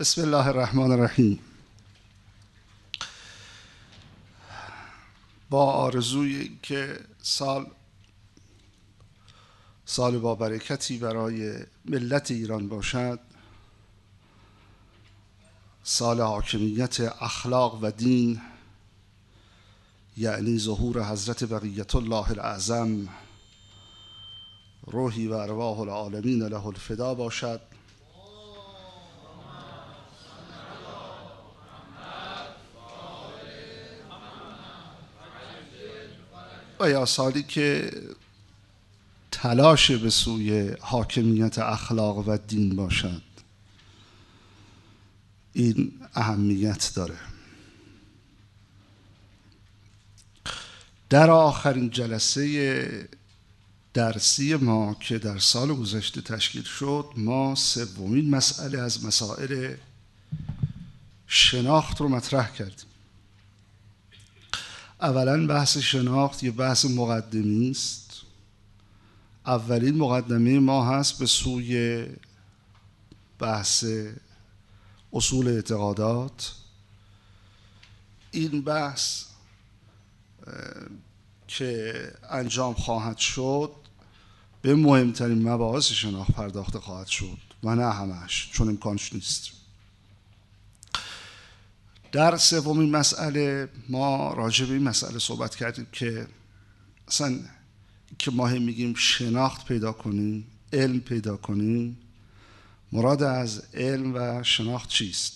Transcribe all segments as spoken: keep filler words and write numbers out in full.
بسم الله الرحمن الرحیم. با آرزوی که سال سال با برکتی برای ملت ایران باشد، سال حاکمیت اخلاق و دین، یعنی ظهور حضرت بقیت الله الاعظم روحی و ارواح العالمین له الفدا باشد و یا سالی که تلاش به سوی حاکمیت اخلاق و دین باشد. این اهمیت داره. در آخرین جلسه درسی ما که در سال گذشته تشکیل شد، ما سومین مسئله از مسائل شناخت رو مطرح کردیم. اولا بحث شناخت یه بحث مقدمی است. اولین مقدمه ما هست به سوی بحث اصول اعتقادات. این بحث که انجام خواهد شد به مهمترین مباحث شناخت پرداخته خواهد شد و نه همش، چون امکانش نیست. در سومین مسئله ما راجع به این مسئله صحبت کردیم که اصلا که ما هم میگیم شناخت پیدا کنیم، علم پیدا کنیم، مراد از علم و شناخت چیست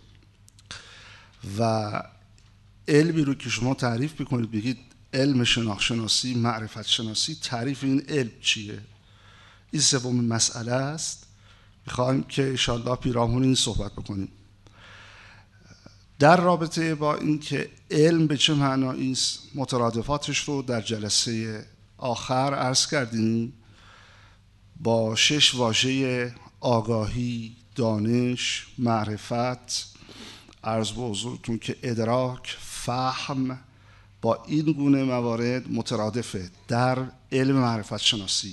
و علمی رو که شما تعریف بکنید بگید علم شناخت شناسی، معرفت شناسی، تعریف این علم چیه؟ این سومین مسئله است. میخوایم که انشاءالله پیرامون این صحبت بکنیم. در رابطه با این که علم به چه معنایی است، مترادفاتش رو در جلسه آخر عرض کردیم با شش واژه آگاهی، دانش، معرفت. عرض به حضورتون که ادراک، فهم با این گونه موارد مترادفه در علم معرفت شناسی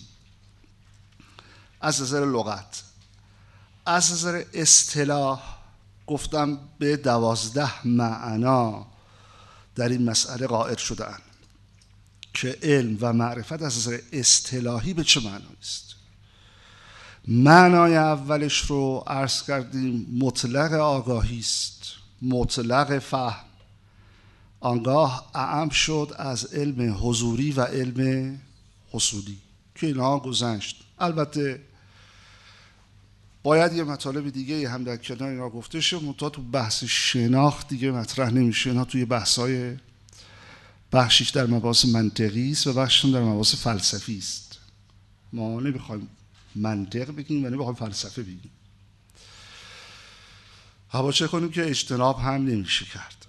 از نظر لغت. از نظر اصطلاح گفتم به دوازده معنا در این مسئله قائل شدن که علم و معرفت از نظر اصطلاحی به چه معنایی است. معنای اولش رو عرض کردیم مطلق آگاهی است، مطلق فهم. آنگاه اعم شد از علم حضوری و علم حصولی که اینها گذشت. البته باید یه مطالب دیگه هم در کنار اینا گفته شه، منتها تو بحث شناخت دیگه مطرح نمیشه. اینا توی بحث‌های بخشیش در مباحث منطقی است و بخشش در مباحث فلسفی است. ما نمیخوایم منطق بگیم و نمیخوایم فلسفه بگیم. حواشی کنیم که اجتناب هم نمیشه کرد.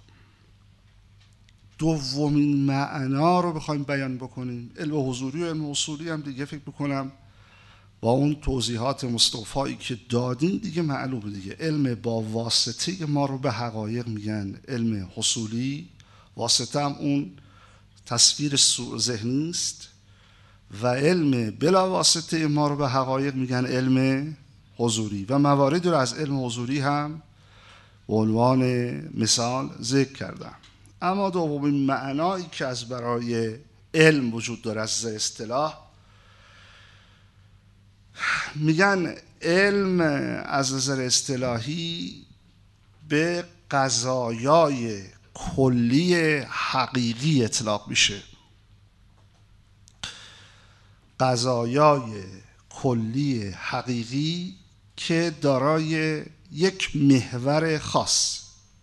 دومین معنا رو بخوایم بیان بکنیم، علم حضوری و علم اصولی هم دیگه فکر بکنم با اون توضیحات مستوفایی که دادیم دیگه معلومه دیگه. علم با واسطه ما رو به حقایق میگن علم حصولی، واسطه هم اون تصویر ذهنی است، و علم بلا واسطه ما رو به حقایق میگن علم حضوری و مواردی رو از علم حضوری هم به عنوان مثال ذکر کردم. اما دومین معنایی که از برای علم وجود داره از اصطلاح، میگن علم از نظر اصطلاحی به قضایای کلی حقیقی اطلاق میشه. قضایای کلی حقیقی که دارای یک محور خاص.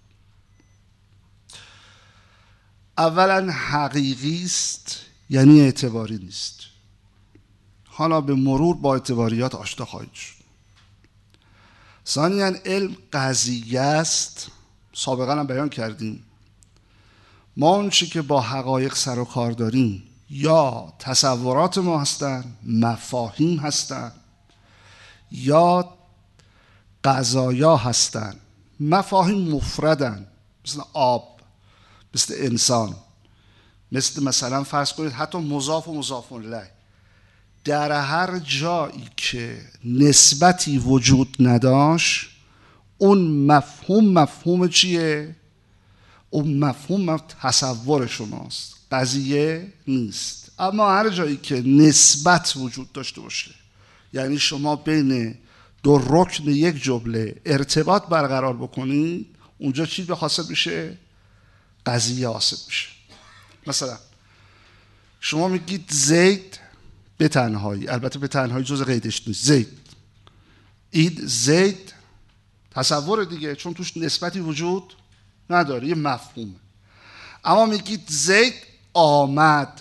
اولا حقیقی است، یعنی اعتباری نیست. حالا به مرور با اعتباریات آشنا خواهید شد. ثانیاً علم قضیه است. سابقا هم بیان کردیم ما اون چی که با حقایق سر و کار داریم یا تصورات ما هستن، مفاهیم هستن، یا قضایا هستن. مفاهیم مفردن، مثل آب، مثل انسان، مثل مثلا فرض کنید حتی مضاف و مضاف الیه. در هر جایی که نسبتی وجود نداشت اون مفهوم مفهوم چیه؟ اون مفهوم تصور شماست، قضیه نیست. اما هر جایی که نسبت وجود داشته باشه، یعنی شما بین دو رکن یک جمله ارتباط برقرار بکنید، اونجا چی به حاصل میشه؟ قضیه حاصل میشه. مثلا شما میگید زید به تنهایی، البته به تنهایی جز قیدش نیست، زید اید زید تصور دیگه، چون توش نسبتی وجود نداره، یه مفهومه. اما میگید زید آمد،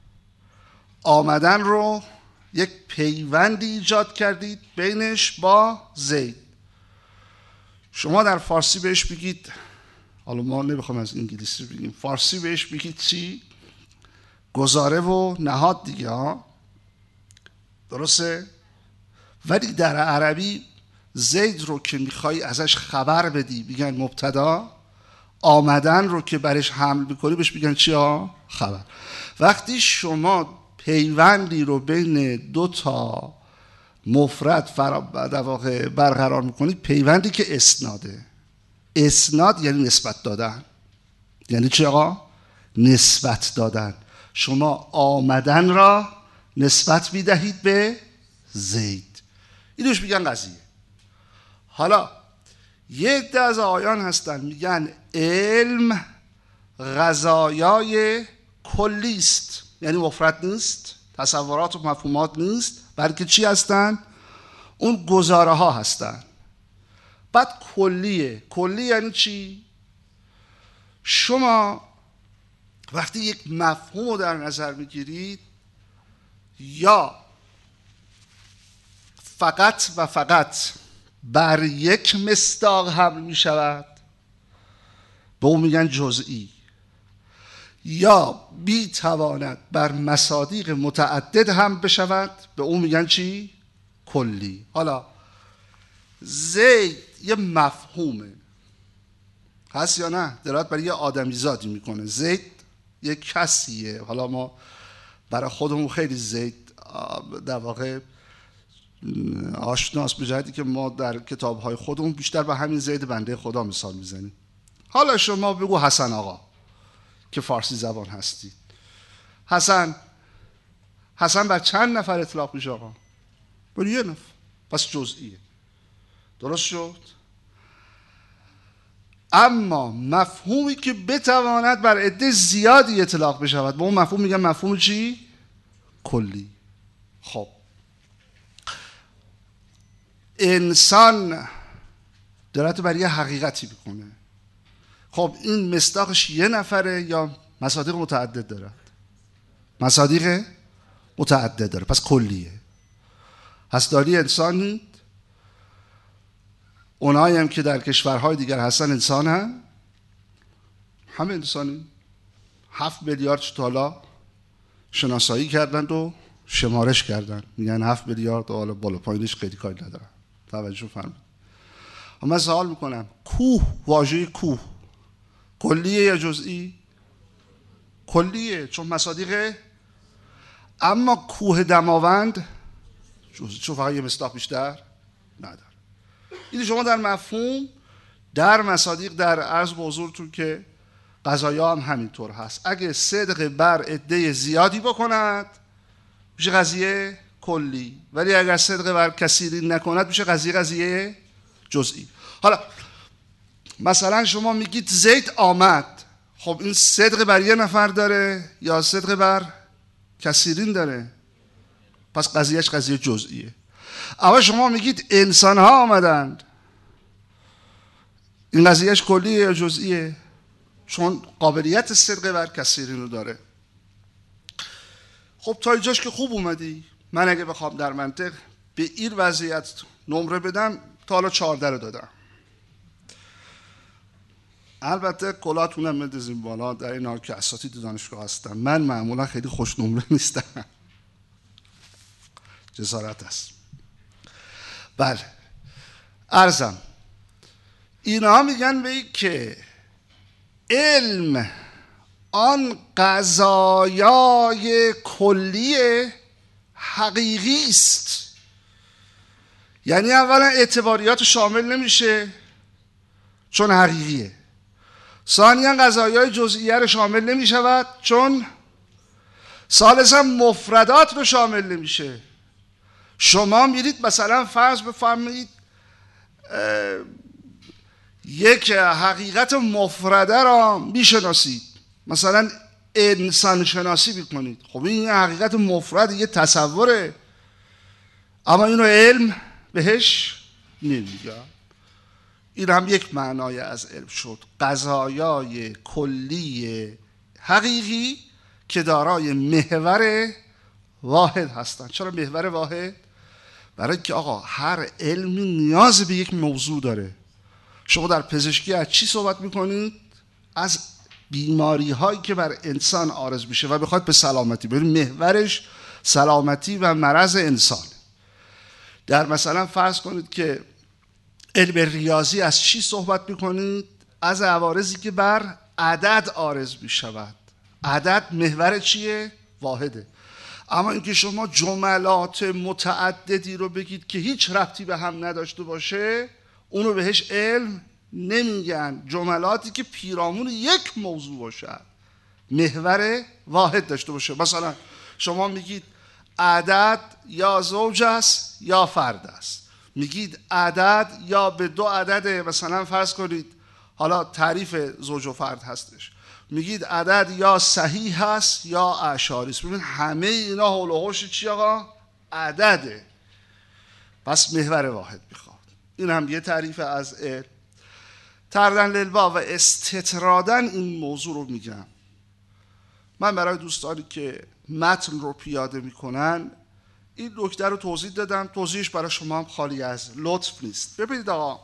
آمدن رو یک پیوندی ایجاد کردید بینش با زید. شما در فارسی بهش بگید، حالا ما نمیخوام از انگلیسی بگیم، فارسی بهش بگید چی؟ گزاره و نهاد دیگه ها، درسته؟ ولی در عربی زید رو که میخوای ازش خبر بدی بگن مبتدا، آمدن رو که برش حمل بکنی بهش بگن چی ها؟ خبر. وقتی شما پیوندی رو بین دو تا مفرد در واقع برقرار میکنید، پیوندی که اسناده، اسناد یعنی نسبت دادن. یعنی چی آقا؟ نسبت دادن. شما آمدن را نسبت میدهید به زید، اینوش میگن قضیه. حالا یک عده از آیان هستن میگن علم قضایای کلی است، یعنی مفرد نیست، تصورات و مفهومات نیست، بلکه چی هستن؟ اون گزاره ها هستن. بعد کلیه. کلی یعنی چی؟ شما وقتی یک مفهوم رو در نظر میگیرید، یا فقط و فقط بر یک مصداق حمل می شود، به اون میگن جزئی، یا بی تواند بر مصادیق متعدد هم بشود، به اون میگن چی؟ کلی. حالا زید یه مفهومه، هست یا نه؟ دلالت برای یه آدمی زادی میکنه. زید یه کسیه. حالا ما برای خودمون خیلی زید در واقع آشناست، به جهتی که ما در کتاب‌های خودمون بیشتر به همین زید بنده خدا مثال میزنیم. حالا شما بگو حسن آقا که فارسی زبان هستید، حسن حسن بر چند نفر اطلاق میشه آقا؟ بر یه نفر، پس جزئیه. درست شد؟ اما مفهومی که بتواند بر عده زیادی اطلاق بشود، به اون مفهوم میگن مفهوم چی؟ کلی. خب انسان دلالت بر یه حقیقتی میکنه. خب این مصداقش یه نفره یا مصادیق متعدد داره؟ مصادیق متعدد داره، پس کلیه. هستاری انسانی، اونایی هم که در کشورهای دیگر هستن انسان هم همه انسانی. هفت میلیارد تا حالا شناسایی کردند و شمارش کردن، میگن هفت میلیارد، حالا بالا پایینش خیلی کاری ندارن. توجه فرمایید. من سوال میکنم، کوه، واژه کوه کلیه یا جزئی؟ کلیه، چون مصادیق. اما کوه دماوند جزئی، چون فقط یه مصداق بیشتر نداره. این شما در مفهوم، در مصادیق، در عرض به حضورتون که قضایا هم همینطور هست. اگه صدق بر عده زیادی بکند میشه قضیه کلی، ولی اگر صدق بر کثیری نکند میشه قضیه قضیه جزئی. حالا مثلا شما میگید زید آمد، خب این صدق بر یه نفر داره یا صدق بر کثیرین داره؟ پس قضیهش قضیه جزئیه. اما شما میگید انسان ها آمدند، این قضیهش کلیه یا جزئیه؟ چون قابلیت صدق بر کثیرین رو داره. خب تا اینجاش که خوب اومدی. من اگه بخوام در منطق به این وضعیت نمره بدم، تا حالا چهارده رو دادم. البته کلاتونم بندازیم بالا در این حال که اساتید دانشگاه هستم. من معمولا خیلی خوش نمره نیستم، جسارت است. بله عرضم، اینا میگن به این که علم آن قضایای کلی حقیقی است. یعنی اولا اعتباریات شامل نمیشه، چون حقیقیه. ثانیاً قضایای جزئیه رو شامل نمی شود چون ثالثاً مفردات رو شامل نمیشه. شما میرید مثلا فرض بفرمایید یک حقیقت مفرده را میشناسید، مثلا انسان شناسی میکنید، خب این حقیقت مفرد یه تصوره، اما اینو علم بهش نمیگه. این هم یک معنای از علم شد، قضایای کلی حقیقی که دارای محور واحد هستند. چرا محور واحد؟ برای که آقا هر علمی نیاز به یک موضوع داره. شما در پزشکی از چی صحبت میکنید؟ از بیماری هایی که بر انسان عارض میشه و بخواد به سلامتی، ببین محورش سلامتی و مرض انسان. در مثلا فرض کنید که علم ریاضی از چی صحبت میکنید؟ از عوارضی که بر عدد عارض میشود. عدد محور چیه؟ واحده. اما اینکه شما جملات متعددی رو بگید که هیچ ربطی به هم نداشته باشه، اونو بهش علم نمیگن. جملاتی که پیرامون یک موضوع باشه، محور واحد داشته باشه. مثلا شما میگید عدد یا زوج است یا فرد است، میگید عدد یا به دو عدد، مثلا فرض کنید حالا تعریف زوج و فرد هستش، میگید عدد یا صحیح هست یا اعشاری است. ببین همه اینا حول و حوش چی آقا؟ عدده. پس محور واحد میخواد. این هم یه تعریف از علم. تردن للوا و استطرادن این موضوع رو میگم. من برای دوستانی که متن رو پیاده میکنن این نکته رو توضیح دادم، توضیحش برای شما هم خالی از لطف نیست. ببینید آقا،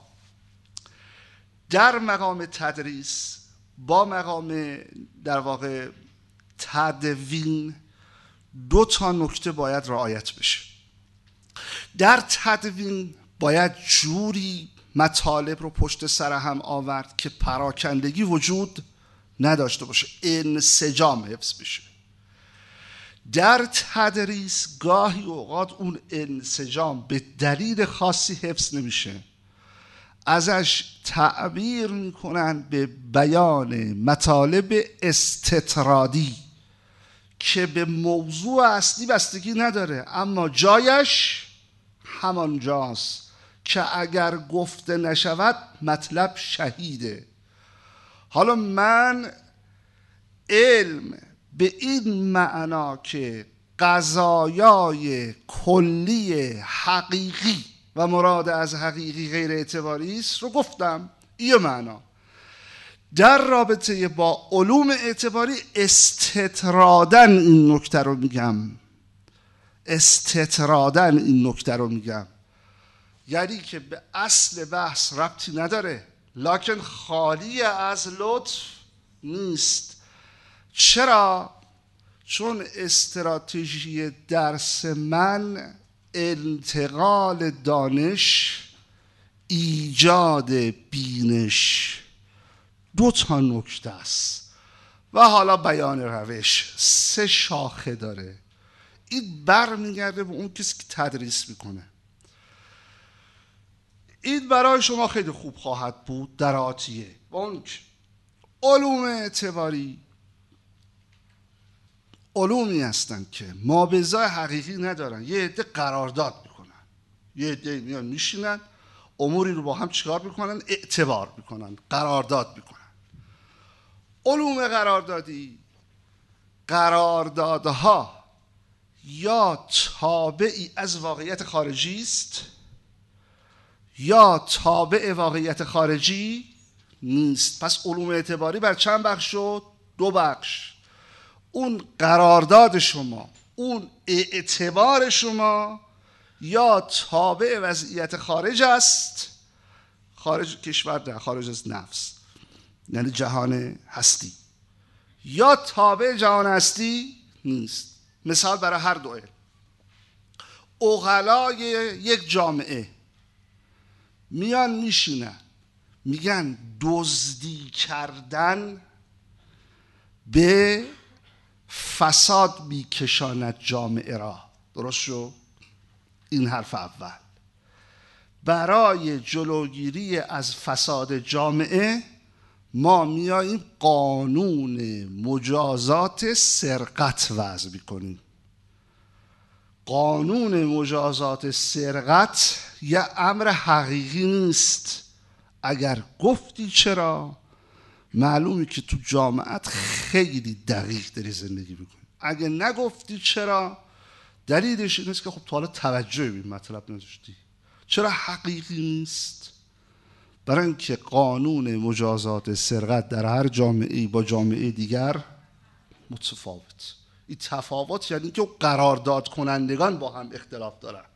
در مقام تدریس با مقام در واقع تدوین دو تا نکته باید رعایت بشه. در تدوین باید جوری مطالب رو پشت سر هم آورد که پراکندگی وجود نداشته باشه، انسجام حفظ بشه. در تدریس گاهی اوقات اون انسجام به دلیل خاصی حفظ نمیشه، ازش تعبیر میکنن به بیان مطالب استطرادی که به موضوع اصلی بستگی نداره، اما جایش همان جاست که اگر گفته نشود مطلب شهیده. حالا من علم به این معنا که قضایای کلی حقیقی و مراد از حقیقی غیر اعتباری است رو گفتم، این معنا. در رابطه با علوم اعتباری استطرادن این نکته رو میگم، استطرادن این نکته رو میگم، یعنی که به اصل بحث ربطی نداره لکن خالی از لطف نیست. چرا؟ چون استراتژی درس من انتقال دانش، ایجاد بینش، دو تا نکته است و حالا بیان روش، سه شاخه داره. این بر میگرده به اون کسی که تدریس میکنه. این برای شما خیلی خوب خواهد بود در آتیه. و اون علوم اعتباری علومی هستن که مابعضای حقیقی ندارن، یه عده قرارداد میکنن، یه عده میان میشینن اموری رو با هم چیکار میکنن؟ اعتبار میکنن، قرارداد میکنن. علوم قراردادی، قراردادها یا تابعی از واقعیت خارجی است یا تابع واقعیت خارجی نیست. پس علوم اعتباری بر چند بخش شد؟ دو بخش. اون قرارداد شما، اون اعتبار شما یا تابع وضعیت خارج است، خارج کشور، در خارج از نفس، یعنی جهان هستی، یا تابع جهان هستی نیست. مثال برای هر دو علم. عقلای یک جامعه میان میشینن میگن دزدی کردن به فساد میکشاند جامعه را. درست شو؟ این حرف اول. برای جلوگیری از فساد جامعه ما میاییم قانون مجازات سرقت وضع میکنیم. قانون مجازات سرقت یه امر حقیقی نیست. اگر گفتی چرا، معلومه که تو جامعت خیلی دقیق داری زندگی میکنی. اگه نگفتی چرا، دلیلش این است که خب تا حالا توجه به این مطلب نداشتی. چرا حقیقی نیست؟ برای اینکه قانون مجازات سرقت در هر جامعه‌ای با جامعه دیگر متفاوت. این تفاوت یعنی که قرارداد کنندگان با هم اختلاف دارن.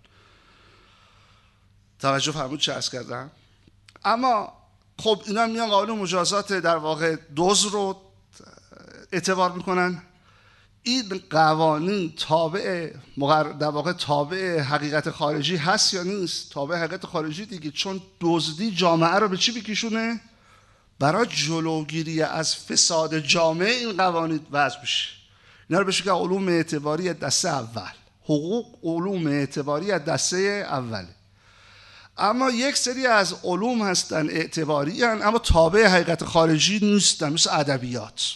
توجه فرمود چه عرض کردم؟ اما خب اینا میان قانون مجازات در واقع دوز رو اعتبار میکنن. این قوانین تابع در واقع تابع حقیقت خارجی هست یا نیست؟ تابع حقیقت خارجی دیگه، چون دزدی جامعه رو به چی بکشونه؟ برای جلوگیری از فساد جامعه این قوانین وضع بشه. اینا رو بشه که علوم اعتباری دسته اول. حقوق علوم اعتباری دسته اوله. اما یک سری از علوم هستن اعتباری هستن اما تابع حقیقت خارجی نیستن، مثل ادبیات.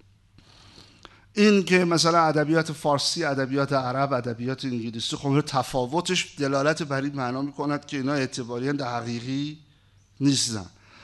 این که مثلا ادبیات فارسی، ادبیات عرب، ادبیات انگلیسی، خب تفاوتش دلالت بر این معنا میکند که اینا اعتباری هستن، حقیقی نیستن.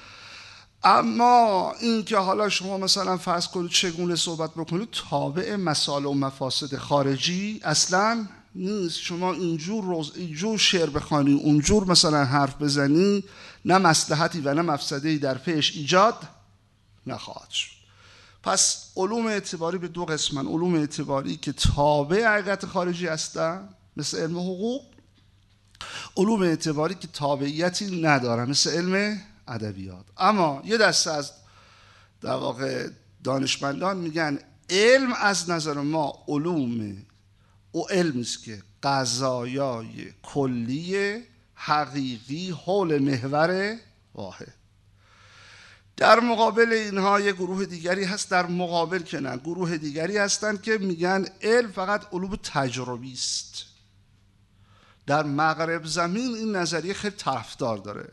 اما این که حالا شما مثلا فرض کنید چگونه صحبت بکنید تابع مسائل و مفاسد خارجی اصلا نیست. شما اینجور روز اینجور شعر بخوانی، اونجور مثلا حرف بزنی، نه مصلحتی و نه مفسده‌ای در پیش ایجاد نخواهد شد. پس علوم اعتباری به دو قسمن: علوم اعتباری که تابع حقیقت خارجی هستن مثل علم حقوق، علوم اعتباری که تابعیتی ندارن مثل علم ادبیات. اما یه دسته از در واقع دانشمندان میگن علم از نظر ما علوم او علمی است که قضایای کلی حقیقی حول محور واحد. در مقابل اینها یه گروه دیگری هست، در مقابل که نه، گروه دیگری هستن که میگن علم فقط علوم تجربی است. در مغرب زمین این نظریه خیلی طرفدار داره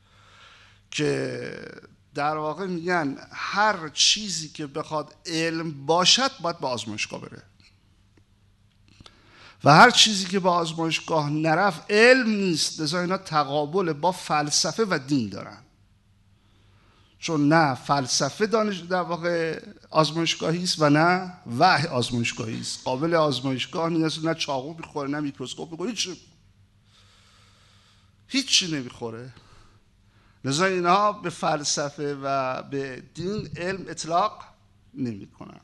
که در واقع میگن هر چیزی که بخواد علم باشد باید به آزمایشگاه بره و هر چیزی که به آزمایشگاه نرفت علم نیست. لذا اینا تقابل با فلسفه و دین دارن، چون نه فلسفه دانش در واقع آزمایشگاهی است و نه وحی آزمایشگاهی است. قابل آزمایشگاه نیست، نه چاقو میخوره نه میکروسکوپ میخوره، هیچ هیچی نمیخوره. لذا اینها به فلسفه و به دین علم اطلاق نمیکنن.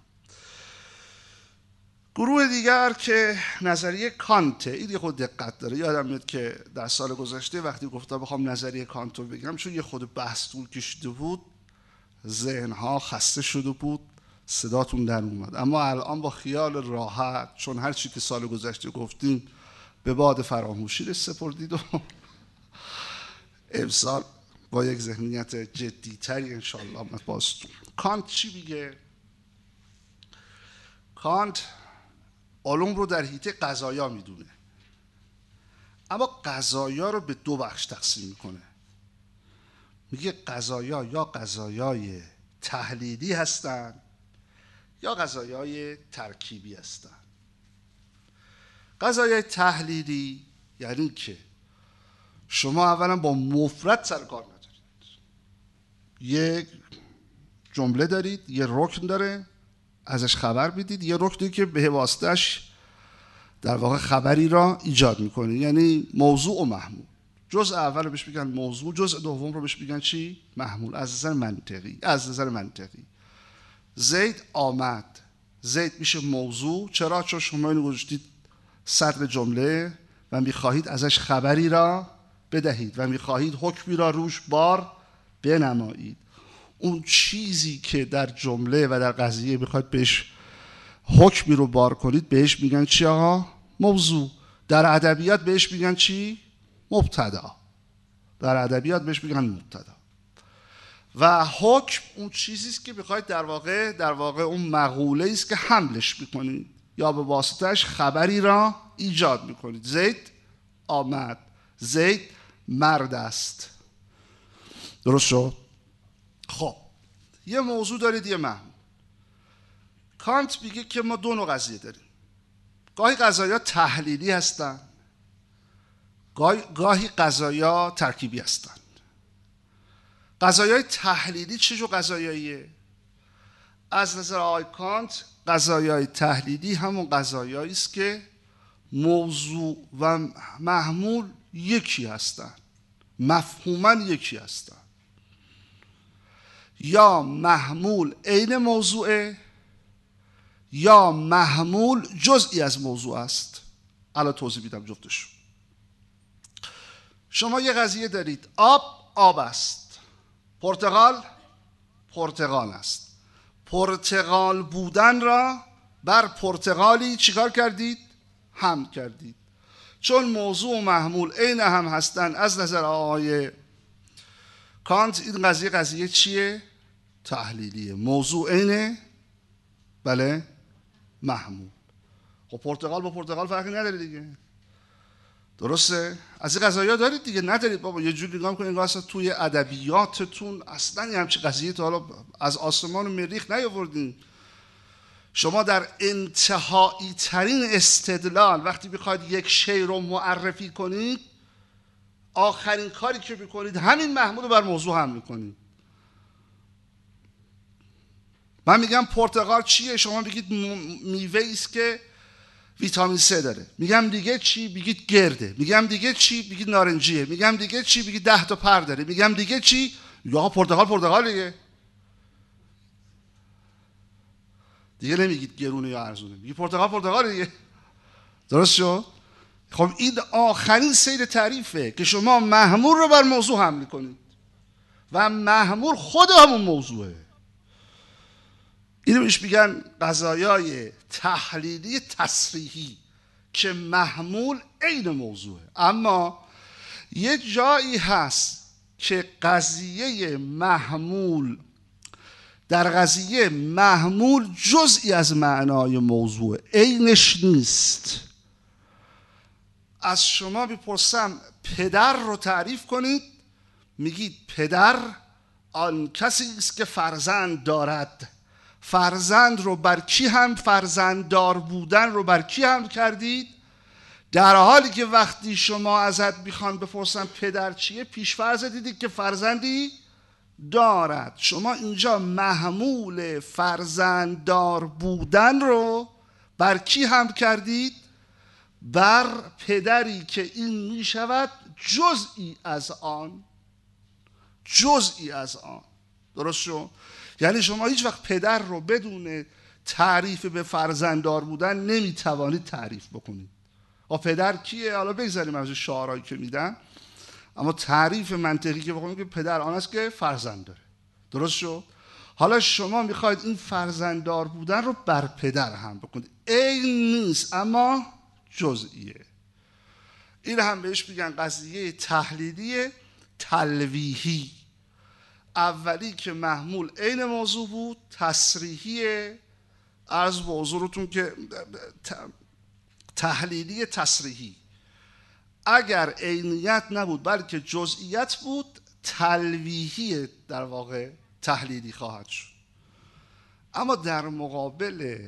گروه دیگر که نظریه کانته، این یه خود دقت داره. یادم میاد که در سال گذشته وقتی گفتم بخوام نظریه کانت رو بگم، چون یه خود بحث طول کشیده بود، ذهنها خسته شده بود، صداتون در اومد. اما الان با خیال راحت، چون هر چی که سال گذشته گفتیم به باد فراموشی سپردید و امسال با یک ذهنیت جدیتری انشاءالله بازتون. کانت چی میگه؟ کانت علوم رو در حیطه قضایا میدونه، اما قضایا رو به دو بخش تقسیم میکنه. میگه قضایا یا قضایای تحلیلی هستن یا قضایای ترکیبی هستن. قضایای تحلیلی یعنی که شما اولا با مفرد سر کار ندارید، یک جمله دارید، یه رکن داره، ازش خبر بدید، یه رکنی که به واسطش در واقع خبری را ایجاد میکنه، یعنی موضوع و محمول. جزء اول رو بهش میگن موضوع، جزء دوم رو بهش میگن چی؟ محمول. از نظر منطقی از نظر منطقی زید آمد، زید میشه موضوع. چرا؟ چون شما اینو گذاشتید صدر جمله و میخواهید ازش خبری را بدهید و میخواهید حکمی را روش بار بنمایید. اون چیزی که در جمله و در قضیه میخواید بهش حکمی رو بار کنید بهش میگن چی آقا؟ موضوع. در ادبیات بهش میگن چی؟ مبتدا. در ادبیات بهش میگن مبتدا. و حکم اون چیزی است که میخواید در واقع در واقع اون مقوله است که حملش میکنید یا به واسطهش خبری را ایجاد میکنید. زید آمد، زید مرد است. درست شد؟ خب یه موضوع دارید، یه محمول. کانت میگه که ما دو نوع قضیه داریم. گاهی قضایا تحلیلی هستن، گاهی, گاهی قضایا ترکیبی هستن. قضایای تحلیلی چه جور قضایاییه؟ از نظر آقای کانت قضایای تحلیلی همون قضایایی است که موضوع و محمول یکی هستن، مفهوماً یکی هستن. یا محمول عین موضوعه یا محمول جزئی از موضوع است. الان توضیح میدم جفتش. شما یه قضیه دارید، آب آب است، پرتقال پرتقال است. پرتقال بودن را بر پرتقالی چیکار کردید؟ حمل کردید. چون موضوع و محمول عین هم هستن از نظر آقای کانت، این قضیه قضیه چیه؟ تحلیلیه. موضوع عین بله محمول. خب پرتقال با پرتقال فرقی نداره دیگه، درسته؟ از این قضایا دارید دیگه؟ ندارید بابا. یه جوری نگاه می‌کنید انگار اصلا توی ادبیاتتون اصلا یه همچین قضیه تا حالا از آسمان و مریخ نیاوردین. شما در انتهایی ترین استدلال وقتی بخواید یک شی رو معرفی کنید، آخرین کاری که میکنید همین محمول رو بر موضوع هم میکنید. من میگم پرتقال چیه؟ شما بگید میوه است که ویتامین سه داره. میگم دیگه چی؟ بگید گرده. میگم دیگه چی؟ بگید نارنجیه. میگم دیگه چی؟ بگید ده تا پر داره. میگم دیگه چی؟ یا پرتقال پرتقالیه. دیگه نمیگید گرونه یا ارزونه، میگید پرتقال پرتقالیه. درست شد؟ خب این آخرین سیر تعریفه که شما محمول رو بر موضوع حمل کنید و محمول خود همون موضوعه. اینو بهش میگن قضایای تحلیلی تصریحی که محمول عین موضوعه. اما یه جایی هست که قضیه محمول در قضیه محمول جزئی از معنای موضوع، عینش نیست. از شما بپرسم پدر رو تعریف کنید، میگید پدر آن کسی است که فرزند دارد. فرزند رو بر کی هم فرزنددار بودن رو بر کی هم کردید؟ در حالی که وقتی شما ازت میخوان بپرسن پدر چیه، پیش فرض دیدید که فرزندی دارد. شما اینجا محمول فرزنددار بودن رو بر کی هم کردید؟ بر پدری که این میشود جزئی از آن، جزئی از آن. درست شد؟ یعنی شما هیچ وقت پدر رو بدون تعریف به فرزنددار بودن نمیتوانید تعریف بکنید. و پدر کیه؟ حالا بگذاریم از شعارهایی که میدن، اما تعریف منطقی که بکنید که پدر آن است که فرزند داره. درست شد؟ حالا شما میخواید این فرزنددار بودن رو بر پدر هم بکنید. عین نیست اما جزئیه. این هم بهش میگن قضیه تحلیلی تلویحی. اولی که محمول عین موضوع بود، تصریحیه. عرض به حضورتون که تحلیلی تصریحی اگر عینیت نبود بلکه جزئیت بود، تلویحی در واقع تحلیلی خواهد شد. اما در مقابل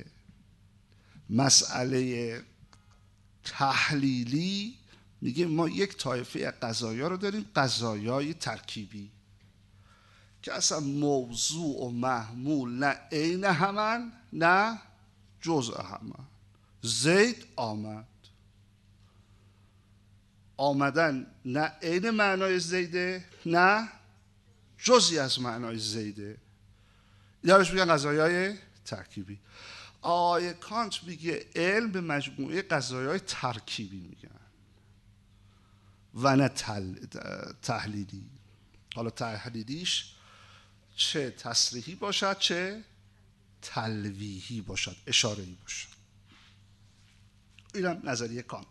مسئله تحلیلی میگه ما یک طایفه قضایا رو داریم، قضایای ترکیبی، که اصلا موضوع و محمول نه عین همن نه جزء همن. زید آمد، آمدن نه عین معنای زیده نه جزئی از معنای زیده. اینا بهش میگن قضایای ترکیبی. آقای کانت میگه علم به مجموعه قضایای ترکیبی میگن و نه تحلیلی. حالا تحلیلیش چه تصریحی باشد چه تلویحی باشد، اشاره‌ای باشد. اینم نظریه کانت.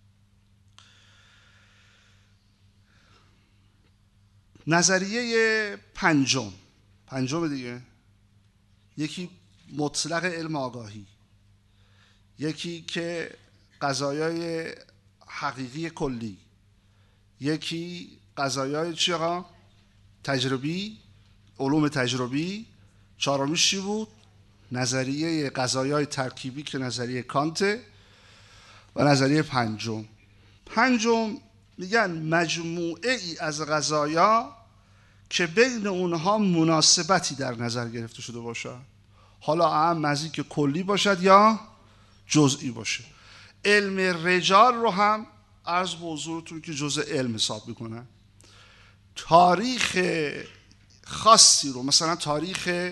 نظریه پنجم پنجم دیگه، یکی مطلق علم آگاهی، یکی که قضایای حقیقی کلی، یکی قضایای چی آقا؟ تجربی، علوم تجربی. چهارمیش چی بود؟ نظریه قضایای ترکیبی که نظریه کانته. و نظریه پنجم پنجم میگن مجموعه ای از قضایا که بین اونها مناسبتی در نظر گرفته شده باشد، حالا اهم از این که کلی باشد یا جزئی باشه. علم رجال رو هم عرض به حضورتون که جزء علم حساب میکنن. تاریخ خاصی رو، مثلا تاریخ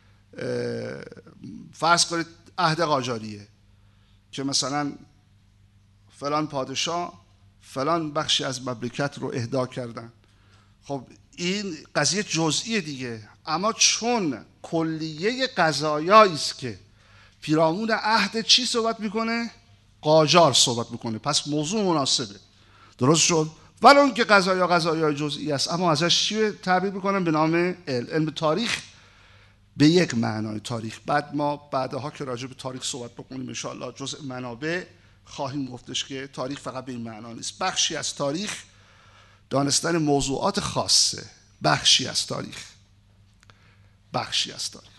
فرض کنید عهد قاجاریه که مثلا فلان پادشاه فلان بخشی از مملکت رو اهدا کردن، خب این قضیه جزئی دیگه، اما چون کلیه قضایایی است که پیرامون عهد چی صحبت میکنه؟ قاجار صحبت میکنه، پس موضوع مناسبه. درست شد؟ ولو اینکه قضایا قضایای جزئی است، اما ازش چی تعبیر میکنن؟ به نام علم. علم تاریخ به یک معنای تاریخ. بعد ما بعدها که راجع به تاریخ صحبت بکنیم ان شاء الله جزء منابع خواهیم گفتش که تاریخ فقط به این معنا نیست. بخشی از تاریخ دانستن موضوعات خاصه، بخشی از تاریخ بخشی از تاریخ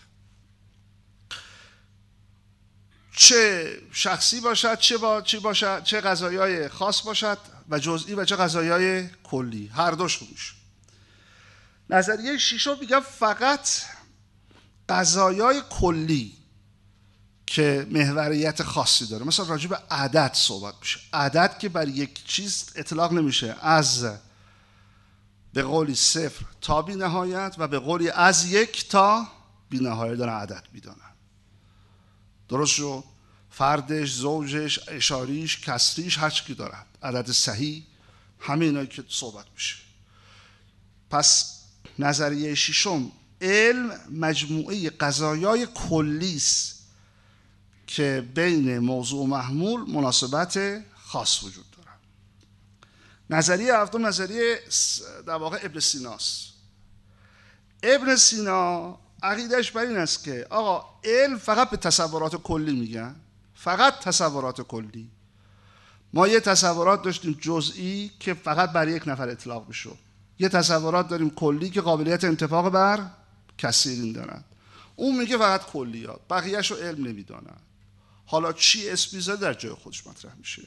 چه شخصی باشد، چه با چی باشد، چه قضایای خاص باشد و جزئی و چه قضایای کلی، هر دوش میشه. نظریه شیشم میگه فقط قضایای کلی که محوریت خاصی داره، مثلا راجع به عدد صحبت میشه. عدد که بر یک چیز اطلاق نمیشه، از به قولی صفر تا بی نهایت و به قولی از یک تا بی نهایت دارن عدد میدانن. درست شد؟ فردش، زوجش، اشاریش، کسریش، هر چی دارن عدد صحیح، همه اینا که صحبت میشه. پس نظریه ششم، علم مجموعه قضایای کلی است که بین موضوع و محمول مناسبت خاص وجود داره. نظریه هفتم نظریه در واقع ابن سیناست. ابن سینا عقیدهش بر این است که آقا علم فقط به تصورات کلی میگن، فقط تصورات کلی. ما یه تصورات داشتیم جزئی که فقط بر یک نفر اطلاق میشه، یه تصورات داریم کلی که قابلیت انطباق بر کثیرین دارن. اون میگه فقط کلیات، بقیه‌شو علم نمیدونن. حالا چی اسمی زده در جای خودش مطرح میشه.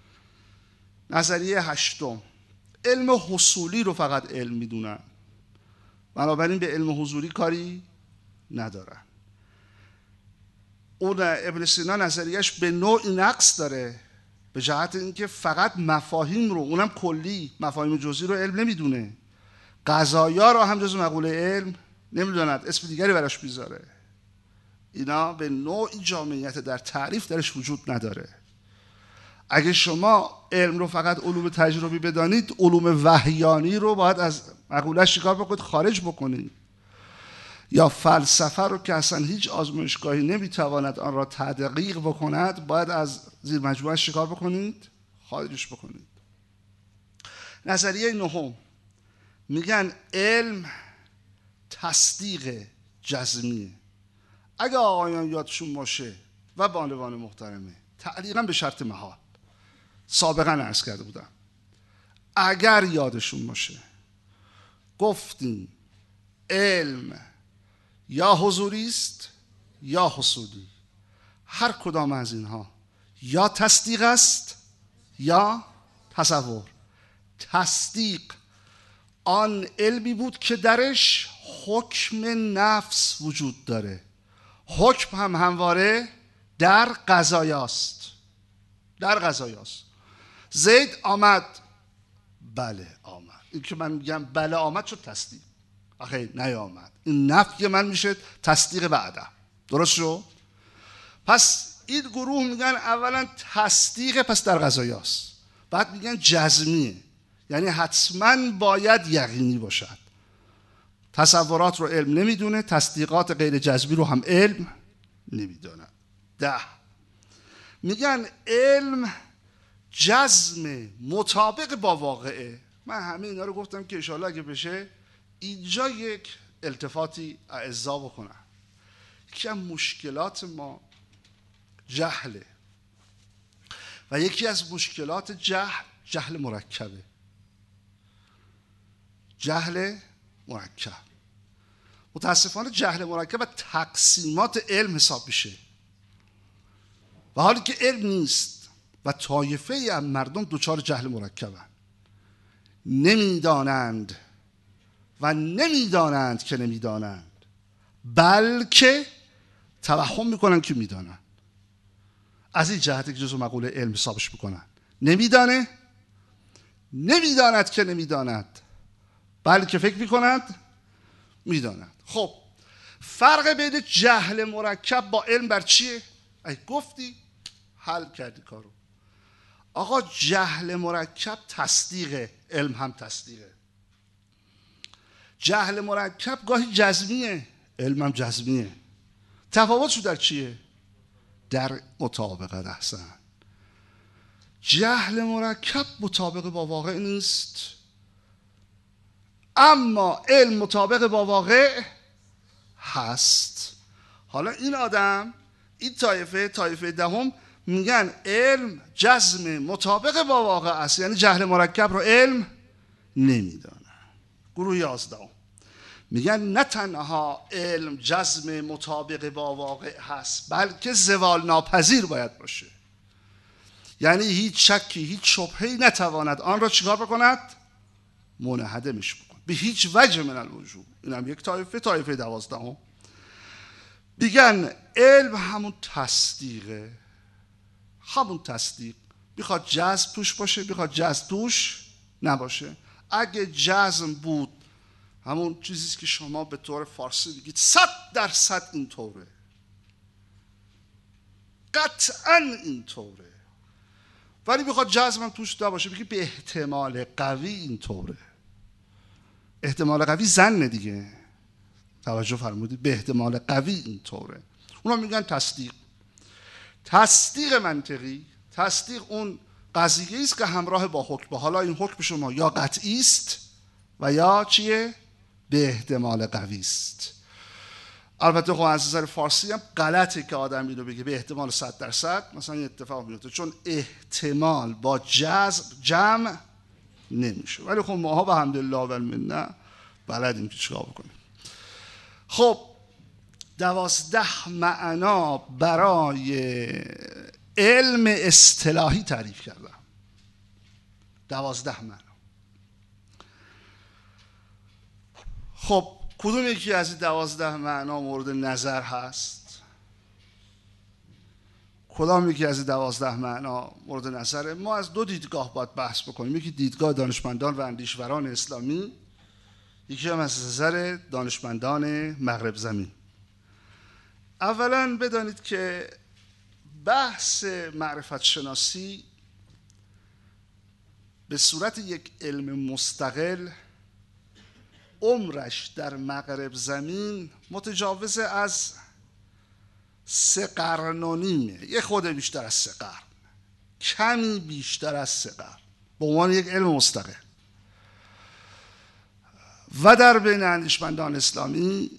نظریه هشتم، علم حصولی رو فقط علم میدونن، بنابراین به علم حضوری کاری ندارن. اون ابن سینا نظریهش به نوعی نقص داره، به جهت اینکه فقط مفاهیم رو، اونم کلی، مفاهیم جزئی رو علم نمیدونه. قضایا رو هم جزو مقوله علم نمیدوند، اسم دیگری براش میذاره. اینا به نوعی جامعیت در تعریف درش وجود نداره. اگه شما علم رو فقط علوم تجربی بدانید، علوم وحیانی رو باید از مقوله‌اش چیکار بکنید؟ خارج بکنید. یا فلسفه رو که اصلا هیچ آزمایشگاهی نمیتواند آن را تدقیق بکند، باید از زیر مجموعه‌اش چیکار بکنید؟ خارجش بکنید. نظریه نهم، میگن علم تصدیق جزمیه. اگه آقایان یادشون باشه و بانوان محترمه، تعلیقا به شرط محال، سابقا عرض کرده بودم، اگر یادشون باشه گفتیم علم یا حضوری است یا حصولی. هر کدام از اینها یا تصدیق است یا تصور. تصدیق آن علمی بود که درش حکم نفس وجود داره. حکم هم همواره در قضایاست، در قضایاست. زید آمد، بله آمد. این که من میگم بله آمد شد تصدیق، آخه نیامد، این نفی من میشه تصدیق بعدم. درست شد؟ پس این گروه میگن اولا تصدیق، پس در قضایاست. بعد میگن جزمیه، یعنی حتما باید یقینی باشد. تصورات رو علم نمیدونه، تصدیقات غیر جزمی رو هم علم نمیدونه. ده، میگن علم جزم مطابق با واقعه. من همه اینا رو گفتم که انشاءالله اگه بشه اینجا یک التفاتی اعضا بکنم. یکی از مشکلات ما جهله و یکی از مشکلات جهل جهل مرکبه. جهل مرکب. متاسفانه جهل مرکب و تقسیمات علم حساب میشه و حالی که علم نیست و طایفه ای از مردم دچار جهل مرکبن، نمیدانند و نمیدانند که نمیدانند، بلکه توهم میکنن که میدانند. از این جهت که جزو مقوله علم حسابش میکنن. نمیدانه، نمیداند که نمیداند، بلکه فکر میکنند میداند. خب فرق بین جهل مرکب با علم بر چیه؟ ای گفتی حل کردی کارو. آقا جهل مرکب تصدیقه، علم هم تصدیقه. جهل مرکب گاهی جزمیه، علم هم جزمیه. تفاوتشو در چیه؟ در مطابقت. احسن. جهل مرکب مطابق با واقع نیست، اما علم مطابق با واقع هست. حالا این آدم، این طایفه طایفه دهم میگن علم جزم مطابق با واقع است، یعنی جهل مرکب رو علم نمیدانه. گروه یازدهم میگن نه تنها علم جزم مطابق با واقع هست، بلکه زوال ناپذیر باید باشه، یعنی هیچ شکی هیچ شبهه‌ای نتواند آن را چیکار بکند؟ منهدمش بکن به هیچ وجه من الوجود. این هم یک طایفه. طایفه دوازدهم میگن علم همون تصدیقه، همون تصدیق، میخواد جزم توش باشه، میخواد جزم توش نباشه. اگه جزم بود همون چیزیست که شما به طور فارسی بگید صد درصد اینطوره، قطعا اینطوره، ولی میخواد جزم هم توش نباشه، بگید به احتمال قوی اینطوره. احتمال قوی زنه دیگه، توجه فرمودید، به احتمال قوی اینطوره. اونا میگن تصدیق. تصدیق منطقی، تصدیق اون قضیه است که همراه با حکم. حالا این حکم شما یا قطعی است و یا چیه؟ به احتمال قوی است. البته خب از نظر فارسی هم غلطه که آدم اینو بگه به احتمال صد درصد، مثلا این اتفاق میفته، چون احتمال با جزم جمع نمیشه. ولی خب ماها به حمدالله و المنه بلدیم که چیکار بکنیم. خب دوازده معنا برای علم اصطلاحی تعریف کردم. دوازده معنا. خب کدوم یکی از این دوازده معنا مورد نظر هست؟ کدام یکی از این دوازده معنا مورد نظره؟ ما از دو دیدگاه باید بحث بکنیم. یکی دیدگاه دانشمندان و اندیشوران اسلامی، یکی هم از نظر دانشمندان مغرب زمین. اولا بدانید که بحث معرفت شناسی به صورت یک علم مستقل عمرش در مغرب زمین متجاوز از سه قرن و نیمه، یه خود بیشتر از سه قرن، کمی بیشتر از سه قرن، به عنوان یک علم مستقل. و در بین اندیشمندان اسلامی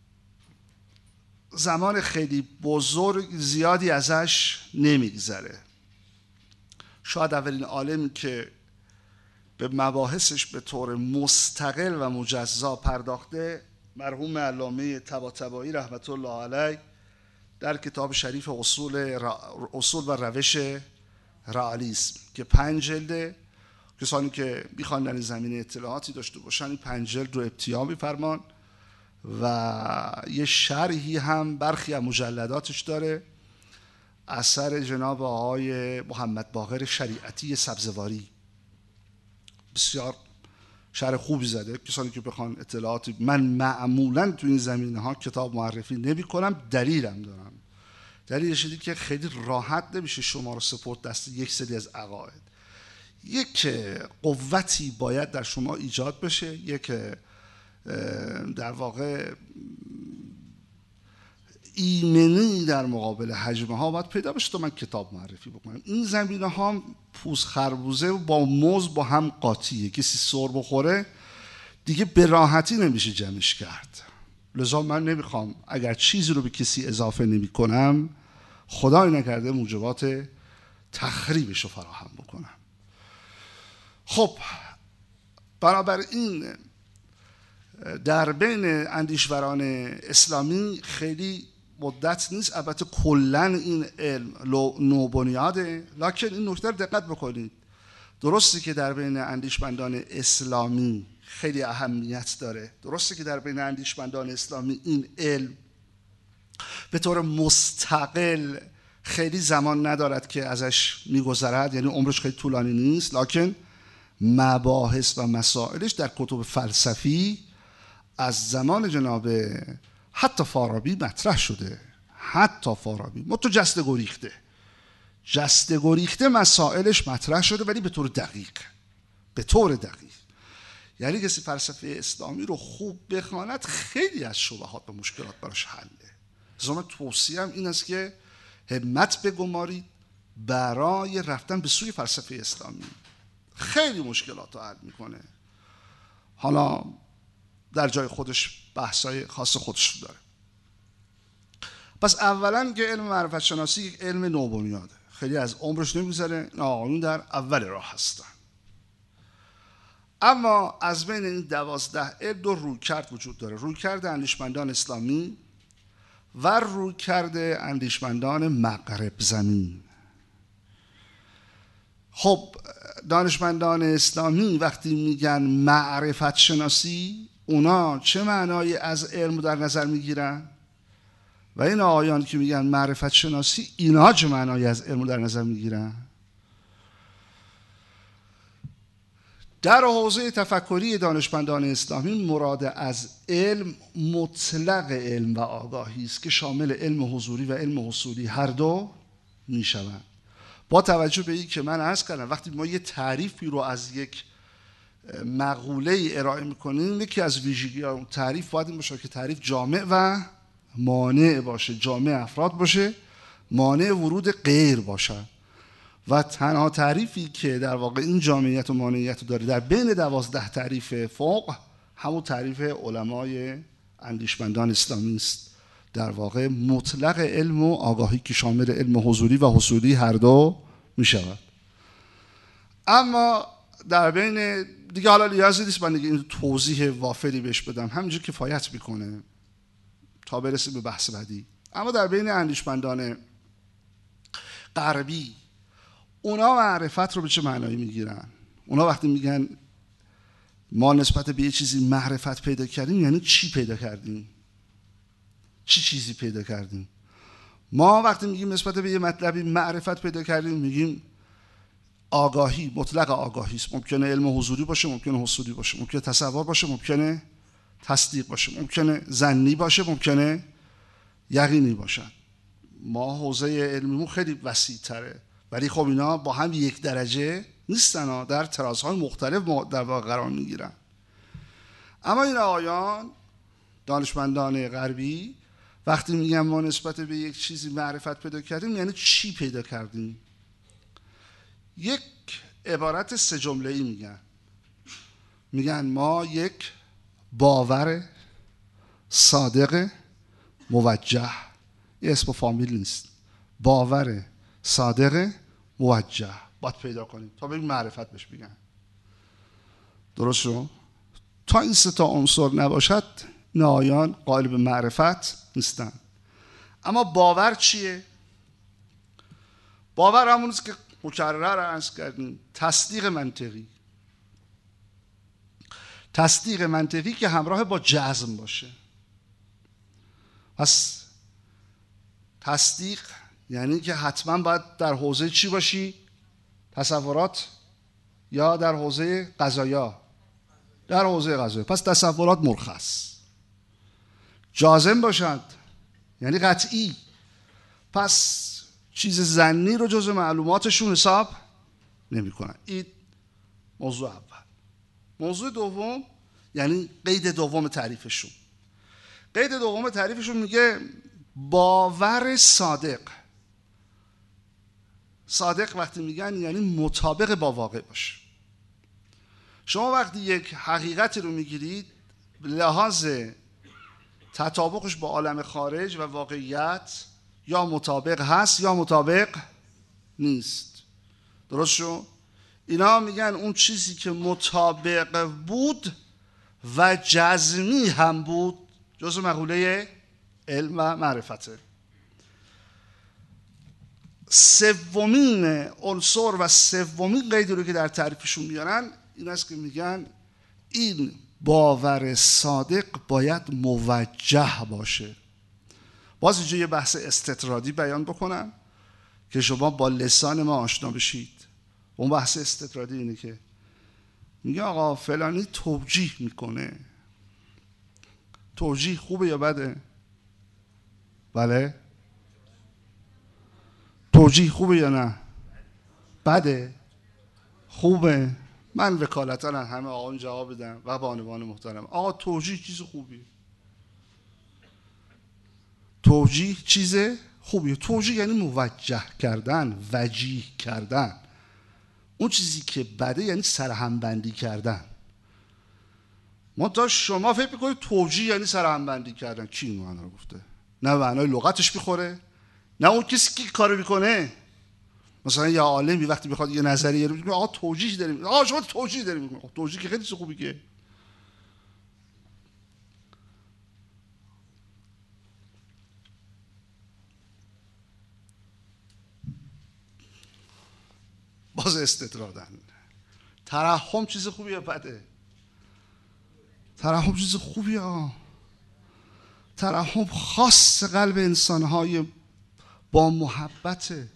زمان خیلی بزرگ زیادی ازش نمیگذره. شاید اولین عالمی که به مباحثش به طور مستقل و مجزا پرداخته مرحوم علامه طباطبایی رحمت الله علیه در کتاب شریف اصول, اصول و روش رئالیسم که پنج جلده. کسانی که میخوان در این زمینه اطلاعاتی داشته باشن این پنج جلد رو ابتیا میفرمان و یه شرحی هم برخی از مجلداتش داره، اثر جناب آقای محمد باقر شریعتی سبزواری. بسیار شرح خوبی زده. کسانی که بخوان اطلاعاتی، من معمولا تو این زمینه ها کتاب معرفی نمی کنم، دلیلم دارم. دلیلش اینه که خیلی راحت نمیشه شما رو سپرد دست یک سری از عقاید. یک قوتی باید در شما ایجاد بشه، یک در واقع ایمنی در مقابل حجمه ها باید پیدا بشه تا من کتاب معرفی بکنم. این زمینه ها پوز خربوزه با موز با هم قاطیه، کسی سر بخوره دیگه به راحتی نمیشه جمعش کرد. لذا من نمیخوام اگر چیزی رو به کسی اضافه نمی کنم خدای نکرده موجبات تخریبش رو فراهم بکنم. خب بنابراین در بین اندیشوران اسلامی خیلی مدت نیست، البته کلا این علم نوبنیاده، لکن این نکته رو دقت بکنید، درسته که در بین اندیشمندان اسلامی خیلی اهمیت داره، درسته که در بین اندیشمندان اسلامی این علم به طور مستقل خیلی زمان ندارد که ازش میگذرد، یعنی عمرش خیلی طولانی نیست، لکن مباحث و مسائلش در کتب فلسفی از زمان جناب حتی فارابی مطرح شده. حتی فارابی متو جسته گریخته جسته گریخته مسائلش مطرح شده، ولی به طور دقیق به طور دقیق یعنی کسی فلسفه اسلامی رو خوب بخواند خیلی از شبهات و مشکلات براش حله. زمان توصیه هم این است که همت بگمارید برای رفتن به سوی فلسفه اسلامی، خیلی مشکلات رو حل میکنه. حالا در جای خودش بحثای خاص خودش رو داره. پس اولا که علم معرفت شناسی یک علم نوبنیاده، خیلی از عمرش نمیگذره، آقایون در اول راه هستن. اما از بین این دوازده علم دو رویکرد وجود داره، رویکرد اندیشمندان اسلامی و رویکرد اندیشمندان مغرب زمین. خب دانشمندان اسلامی وقتی میگن معرفت شناسی، اونا چه معنایی از علم در نظر میگیرن؟ و این آقایان که میگن معرفت شناسی، اینا چه معنایی از علم در نظر میگیرن؟ در حوزه تفکری دانشمندان اسلامی مراد از علم مطلق علم و آگاهی است که شامل علم حضوری و علم حصولی هر دو میشوند. با توجه به این که من عرض کردم وقتی ما یه تعریفی رو از یک مقوله ارائه میکنیم، یکی از ویژگی اون تعریف باید این باشه که تعریف جامع و مانع باشه، جامع افراد باشه، مانع ورود غیر باشه. و تنها تعریفی که در واقع این جامعیت و مانعیت رو داره در بین دوازده تعریف فوق، همون تعریف علمای اندیشمندان اسلامی است، در واقع مطلق علم و آگاهی که شامل علم حضوری و حصولی هر دو می شود. اما در بین دیگه حالا نیازی نیست من دیگه این توضیح وافری بهش بدم، همینجور کفایت میکنه تا برسیم به بحث بعدی. اما در بین اندیشمندان غربی، اونا معرفت رو به چه معنایی میگیرن؟ اونا وقتی میگن ما نسبت به یه چیزی معرفت پیدا کردیم، یعنی چی پیدا کردیم؟ چی چیزی پیدا کردیم؟ ما وقتی میگیم نسبت به یه مطلبی معرفت پیدا کردیم، میگیم آگاهی، مطلق آگاهی است. ممکنه علم حضوری باشه، ممکنه حصولی باشه، ممکنه تصور باشه، ممکنه تصدیق باشه، ممکنه ظنی باشه، ممکنه یقینی باشه. ما حوزه علمیمون خیلی وسیع تره، ولی خب اینا با هم یک درجه نیستن، در ترازهای مختلف در واقع قرار میگیرن. اما این آقایان دانشمندان غربی وقتی میگن ما نسبت به یک چیزی معرفت پیدا کردیم، یعنی چی پیدا کردیم؟ یک عبارت سه جمله‌ای میگن. میگن ما یک باور صادق موجه، یه اسم و فامیل نیست، باور صادق موجه باید پیدا کنیم تا بگیم معرفت بهش میگن. درست شو؟ تا این سه تا عنصر نباشد نهایان قائل به معرفت نیستن. اما باور چیه؟ باور همون است که مکرر را عرض کردیم، تصدیق منطقی. تصدیق منطقی که همراه با جزم باشه. پس تصدیق یعنی که حتما باید در حوزه چی باشی؟ تصورات یا در حوزه قضایا؟ در حوزه قضایا. پس تصورات مرخص. جازم باشند یعنی قطعی. پس چیز ظنی رو جزء معلوماتشون حساب نمی کنن. این موضوع اول. موضوع دوم یعنی قید دوم تعریفشون. قید دوم تعریفشون میگه باور صادق. صادق وقتی میگن یعنی مطابق با واقع باشه. شما وقتی یک حقیقتی رو میگیرید لحاظ تطابقش با عالم خارج و واقعیت یا مطابق هست یا مطابق نیست. درست شو؟ اینا میگن اون چیزی که مطابق بود و جزمی هم بود جزو مقوله علم و معرفته. سومین عنصر و سومین قیدی رو که در تعریفشون میارن این است که میگن این باور صادق باید موجه باشه. باز اینجا یه بحث استطرادی بیان بکنم که شما با لسان ما آشنا بشید. اون بحث استطرادی اینه که میگه آقا فلانی توجیه میکنه. توجیه خوبه یا بده؟ بله؟ توجیه خوبه یا نه؟ بده؟ خوبه؟ من وکالتا همه آقایون جواب بدم و بانوان محترم. آقا توجیه چیز خوبیه. توجیه چیز خوبیه. توجیه یعنی موجه کردن، وجیه کردن. اون چیزی که بده یعنی سرهمبندی کردن. منتها شما فکر میکنید توجیه یعنی سرهمبندی کردن. کی این معنا رو گفته؟ نه معنای لغتش میخوره، نه اون کسی که کارو میکنه. مثلا یه عالمی وقتی بخواد یه نظریه رو میگه آقا توجیه داریم، آقا شما توجیه داریم میگه. توجیه که خیلی چیز خوبی که باز استطرادن. ترحم چیز خوبیه یا بده؟ ترحم چیز خوبیه. آه. ترحم خاص قلب انسانهای با محبته.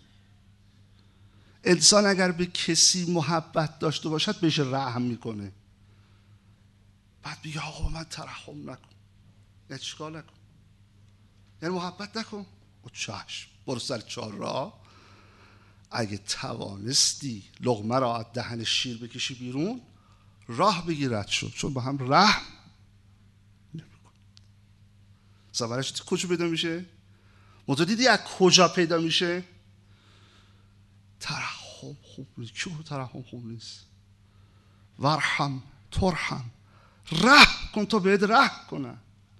انسان اگر به کسی محبت داشته باشد بهش رحم میکنه. بعد میگه آقا من ترحم نکن. یعنی چیکار نکن؟ یعنی محبت نکن. او چشم برو سر چهار راه. اگه توانستی لقمه را از دهن شیر بکشی بیرون راه بگیرد شد، چون با هم رحم نمیکن. سوالش کجا پیدا میشه؟ منتها دیدی از کجا پیدا میشه؟ ترحم خوب نیست. چون ترحم خوب نیست؟ ورحم ترحم، رحم کن تا بهت رحم کنه.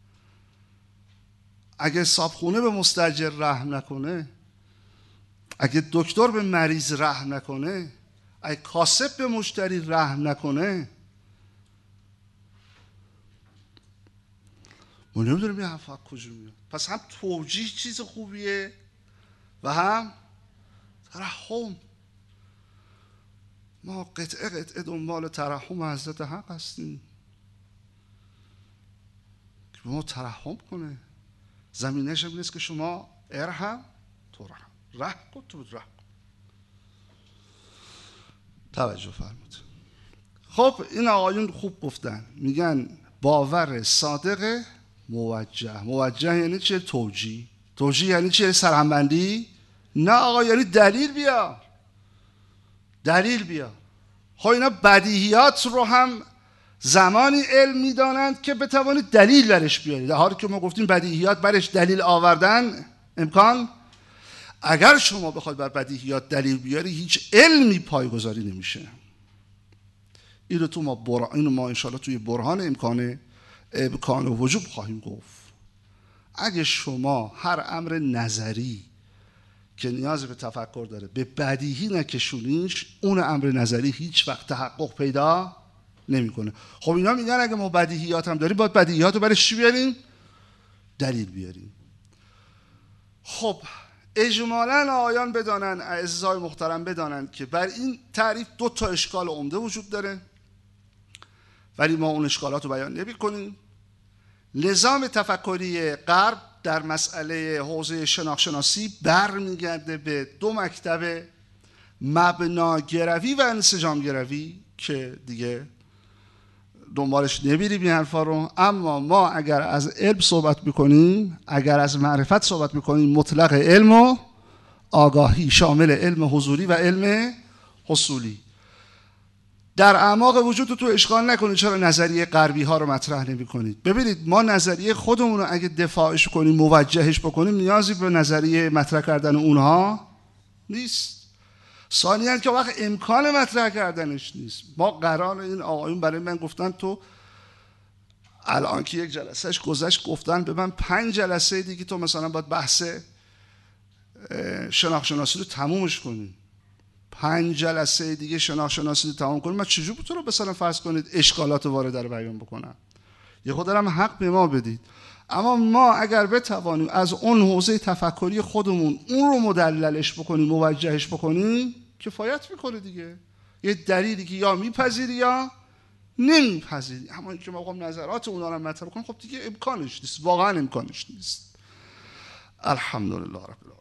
اگه صابخونه به مستاجر رحم نکنه، اگه دکتر به مریض رحم نکنه، اگه کاسب به مشتری رحم نکنه، ما نمیدونیم این حرف کجا میاد. پس هم توجیه چیز خوبیه و هم ترحم. ما قطعه قطعه دنبال ترحم حضرت حق هستیم که ما ترحم کنه. زمینش هم نیست که شما ارحم ترحم، رحم کن تو رحم کن. توجه فرمود. خب این آقایون خوب گفتن، میگن باور صادق موجه. موجه یعنی چه؟ توجیه. توجیه یعنی چه؟ سرهمبندی؟ نه آقا، یعنی دلیل بیار. دلیل بیار. خب اینا بدیهیات رو هم زمانی علم میدانند که بتوانید دلیل برش بیارید. در حالی که ما گفتیم بدیهیات برش دلیل آوردن امکان، اگر شما بخواید بر بدیهیات دلیل بیاری هیچ علمی پایگذاری نمیشه. اینو تو ما برا... اینو ما انشاءالله توی برهان امکان امکان وجوب خواهیم گفت. اگه شما هر امر نظری که نیاز به تفکر داره به بدیهی نکشونیش، اون امر نظری هیچ وقت تحقق پیدا نمیکنه. خب اینا میگن اگه ما بدیهیات هم داریم باید بدیهیات رو برش چی بیاریم؟ دلیل بیاریم. خب اجمالاً آیان بدانن، اعزای محترم بدانن که بر این تعریف دو تا اشکال عمده وجود داره، ولی ما اون اشکالات رو بیان نمی کنیم. نظام تفکری غرب در مسئله حوزه شناخت-شناسی برمیگرده به دو مکتب مبناگروی و انسجامگروی که دیگه دنبالش نمیریم این حرفا رو. اما ما اگر از علم صحبت میکنیم، اگر از معرفت صحبت میکنیم، مطلق علم و آگاهی شامل علم حضوری و علم حصولی. در اعماق وجود تو اشکال نکنید چرا نظریه غربی ها رو مطرح نمی کنید. ببینید ما نظریه خودمون رو اگه دفاعش کنیم، موجهش بکنیم، نیازی به نظریه مطرح کردن اونها نیست. ثانیاً که وقت امکان مطرح کردنش نیست. ما قرار این آقایون برای من گفتن تو الان که یک جلسهش گذشت گفتن به من پنج جلسه دیگه تو مثلا باید بحث شناخت شناسی رو تمومش کنیم. پنج جلسه دیگه شناخت شناسی رو تمام کنیم. من چجور بتونم مثلا فرض کنید اشکالات وارده رو بیان بکنم؟ یه خود هم حق به ما بدید. اما ما اگر بتوانیم از اون حوزه تفکری خودمون اون رو مدللش بکنیم، موجهش بکنیم، کفایت میکنه دیگه. یه دلیلی که یا میپذیری یا نمیپذیری. اما اینکه ما بخوام نظرات اونا رو مطرح کنیم، خب دیگه امکانش نیست، واقعا امکانش نیست. الحمدلله رب العالمین.